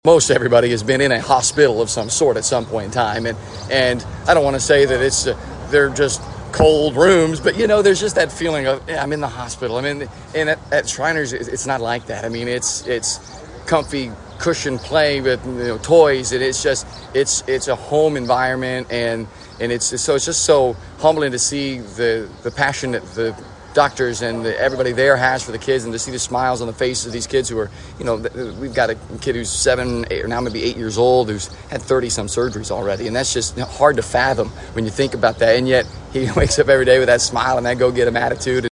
Most everybody has been in a hospital of some sort at some point in time, and I don't want to say that it's they're just cold rooms, but there's just that feeling of I'm in the hospital. And at Shriners it's not like that. I mean, it's comfy cushion play with toys, and it's a home environment, and it's just so humbling to see the passion that the doctors and everybody there has for the kids, and to see the smiles on the faces of these kids who are, we've got a kid who's 7, 8, or now maybe 8 years old, who's had 30 some surgeries already, and that's just hard to fathom when you think about that. And yet he wakes up every day with that smile and that go get him attitude.